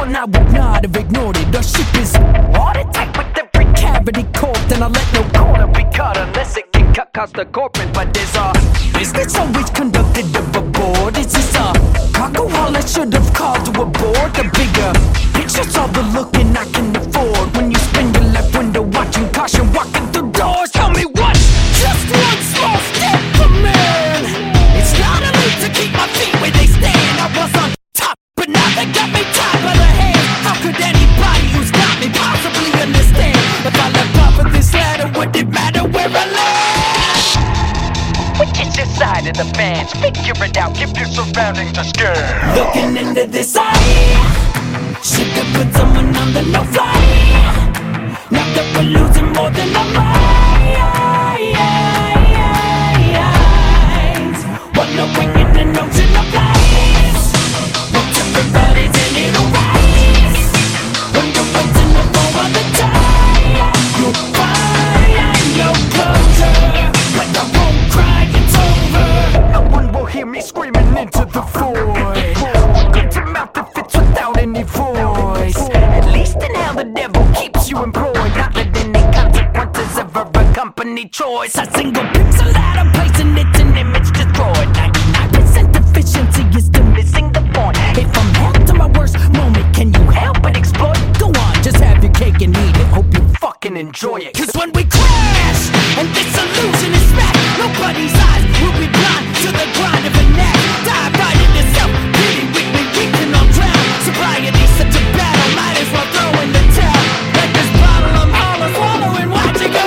and I would not have ignored it. The ship is watertight with every cavity corked, and I let no corner be cut unless it can cut cost the corporate. But there's a business always conducted overboard. It's just a cargo haul I should have called to aboard. The bigger picture's all the looking I can afford. When you spin your left window watching caution walking through doors. Tell me what? Just one small step for man. It's not enough to keep my feet where they stand. I was on top, but now they got me tied by the hand. How could anybody who's got me possibly understand? If I left off of this ladder, would it matter where I land? Which is your side of the fence? Figure it out, give your surroundings a scan. Looking into this eye, she could put someone on the no-fly. Not that we're losing more than a mind. What no wing in an ocean of lies. Once everybody's in it, alright. When you're waiting up over the tide, you'll find no closure. But I won't cry, it's over. No one will hear me screaming into the void. Good to mouth that fits without any voice. At least in hell the devil keeps you employed. Not that any consequences ever accompany choice. A single pixel out of place and it's an image destroyed. 99% efficiency is still missing the point. If I'm held to my worst moment, can you help but exploit? Go on, just have your cake and eat it. Hope you fucking enjoy it. Cause when we crash and this illusion is smashed, nobody's eyes will be blind to the grind of a knack. Dive right into self-pity, we can all drown. Sobriety's such a battle, might as well throw in the towel. Like this bottle I'm hollow swallowing, watch it go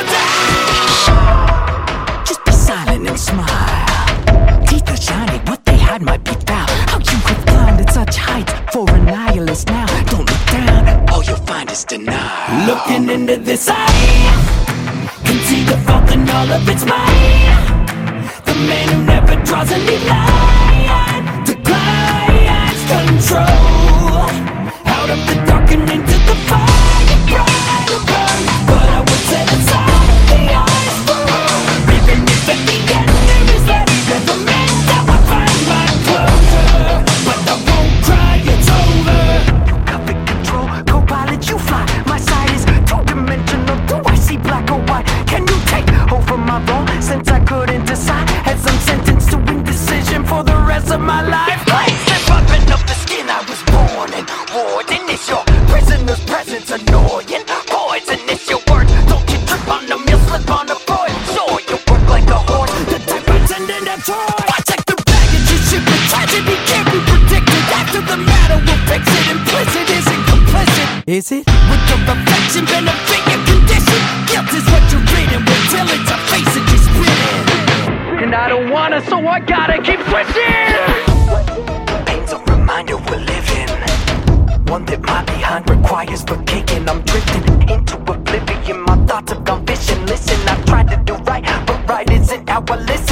down. Just be silent and smile. Teeth are shiny, what they hide might be foul. How you have climbed at such heights for a nihilist now? Don't look down, all you'll find is denial. Looking into this eye, can see the fault in all of its might. The man who never draws any line declines control. Out of the dark and into the fire, brighter burn. But I would set aside the eyes for all. Even if at the end there is that never meant that I find my closure. But I won't cry, it's over. You cover control, co-pilot, you fly. My side is two-dimensional. Do I see black or white? Can you take over my role since I couldn't decide? As I'm sentenced to indecision for the rest of my life. Step up and up the skin I was born in. Warden is your prisoner's presence annoying. Poisonous your words, don't you trip on them, you'll slip on a Freud. Sure, you work like a horse, the type pretending to Troy. I check the baggage, you ship the tragedy can't be predicted. After the matter will fix it, implicit isn't complicit. Is it? With the reflection benefit your condition. Guilt is what you're reading, with till it's a face that you're spitting. And I don't wanna, so I gotta keep switching. Pain's a reminder we're living, one that my behind requires for kicking. I'm drifting into oblivion, my thoughts have gone fishing. Listen, I tried to do right, but right isn't how I listen.